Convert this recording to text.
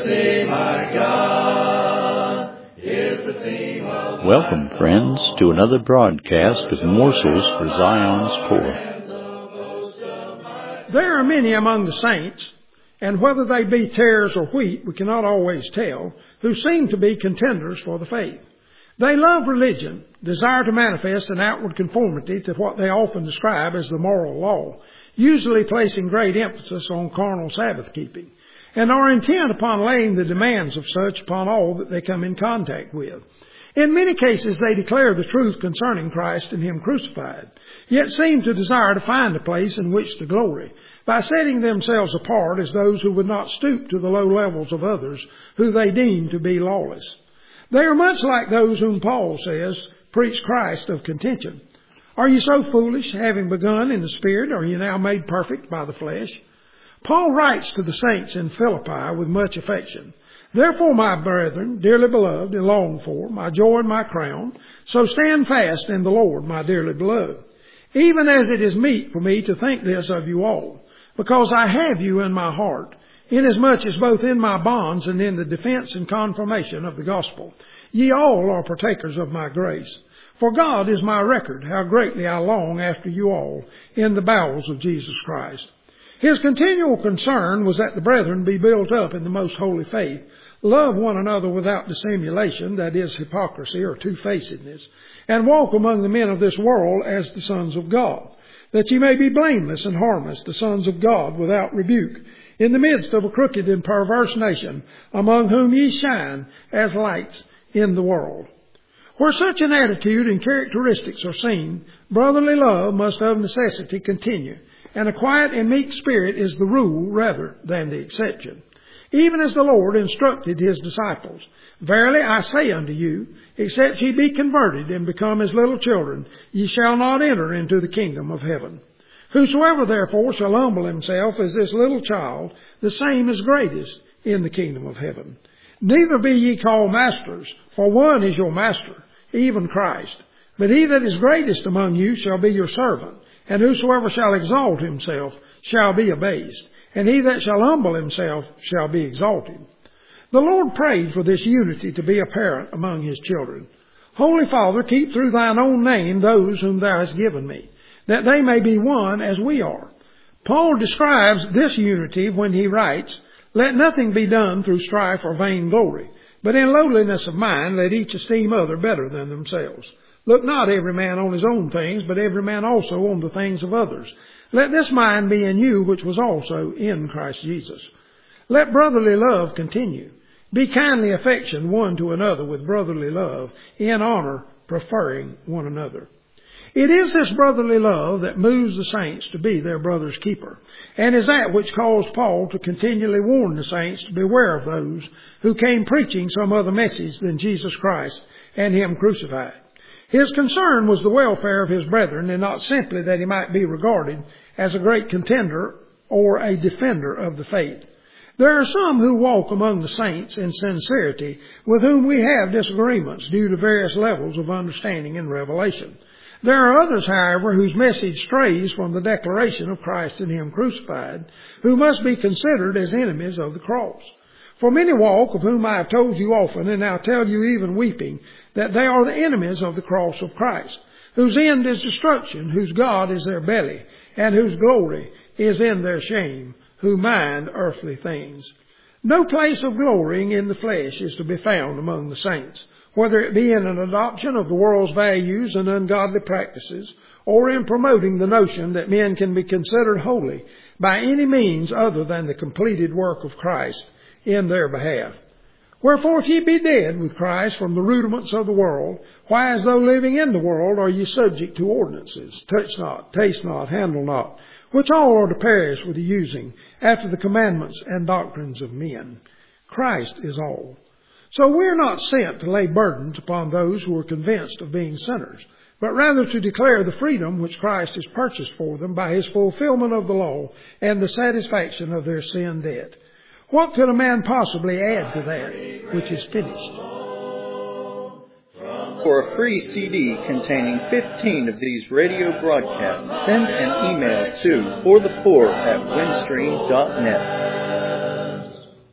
theme, my God, is the theme of Welcome, friends, to another broadcast of Morsels for Zion's Poor. There are many among the saints, and whether they be tares or wheat, we cannot always tell, who seem to be contenders for the faith. They love religion, desire to manifest an outward conformity to what they often describe as the moral law, usually placing great emphasis on carnal Sabbath keeping, and are intent upon laying the demands of such upon all that they come in contact with. In many cases they declare the truth concerning Christ and Him crucified, yet seem to desire to find a place in which to glory, by setting themselves apart as those who would not stoop to the low levels of others who they deem to be lawless. They are much like those whom Paul says, preach Christ of contention. Are you so foolish, having begun in the Spirit, are you now made perfect by the flesh? Paul writes to the saints in Philippi with much affection. Therefore, my brethren, dearly beloved and longed for, my joy and my crown, so stand fast in the Lord, my dearly beloved. Even as it is meet for me to think this of you all, because I have you in my heart, inasmuch as both in my bonds and in the defense and confirmation of the gospel, ye all are partakers of my grace. For God is my record, how greatly I long after you all in the bowels of Jesus Christ. His continual concern was that the brethren be built up in the most holy faith, love one another without dissimulation, that is, hypocrisy or two-facedness, and walk among the men of this world as the sons of God, that ye may be blameless and harmless, the sons of God, without rebuke, in the midst of a crooked and perverse nation, among whom ye shine as lights in the world. Where such an attitude and characteristics are seen, brotherly love must of necessity continue, and a quiet and meek spirit is the rule rather than the exception. Even as the Lord instructed His disciples, verily I say unto you, except ye be converted and become as little children, ye shall not enter into the kingdom of heaven. Whosoever therefore shall humble himself as this little child, the same is greatest in the kingdom of heaven. Neither be ye called masters, for one is your master, even Christ. But he that is greatest among you shall be your servant, and whosoever shall exalt himself shall be abased, and he that shall humble himself shall be exalted. The Lord prayed for this unity to be apparent among His children. Holy Father, keep through thine own name those whom thou hast given me, that they may be one as we are. Paul describes this unity when he writes, let nothing be done through strife or vainglory, but in lowliness of mind let each esteem other better than themselves. Look not every man on his own things, but every man also on the things of others. Let this mind be in you which was also in Christ Jesus. Let brotherly love continue. Be kindly affectioned one to another with brotherly love, in honor preferring one another. It is this brotherly love that moves the saints to be their brother's keeper, and is that which caused Paul to continually warn the saints to beware of those who came preaching some other message than Jesus Christ and Him crucified. His concern was the welfare of his brethren, and not simply that he might be regarded as a great contender or a defender of the faith. There are some who walk among the saints in sincerity, with whom we have disagreements due to various levels of understanding and revelation. There are others, however, whose message strays from the declaration of Christ and Him crucified, who must be considered as enemies of the cross. For many walk, of whom I have told you often, and now tell you even weeping, that they are the enemies of the cross of Christ, whose end is destruction, whose God is their belly, and whose glory is in their shame, who mind earthly things. No place of glorying in the flesh is to be found among the saints, whether it be in an adoption of the world's values and ungodly practices, or in promoting the notion that men can be considered holy by any means other than the completed work of Christ in their behalf. Wherefore, if ye be dead with Christ from the rudiments of the world, why as though living in the world are ye subject to ordinances, touch not, taste not, handle not, which all are to perish with the using, after the commandments and doctrines of men. Christ is all. So we are not sent to lay burdens upon those who are convinced of being sinners, but rather to declare the freedom which Christ has purchased for them by His fulfillment of the law and the satisfaction of their sin debt. What could a man possibly add to that which is finished? For a free CD containing 15 of these radio broadcasts, send an email to forthepoor@windstream.net.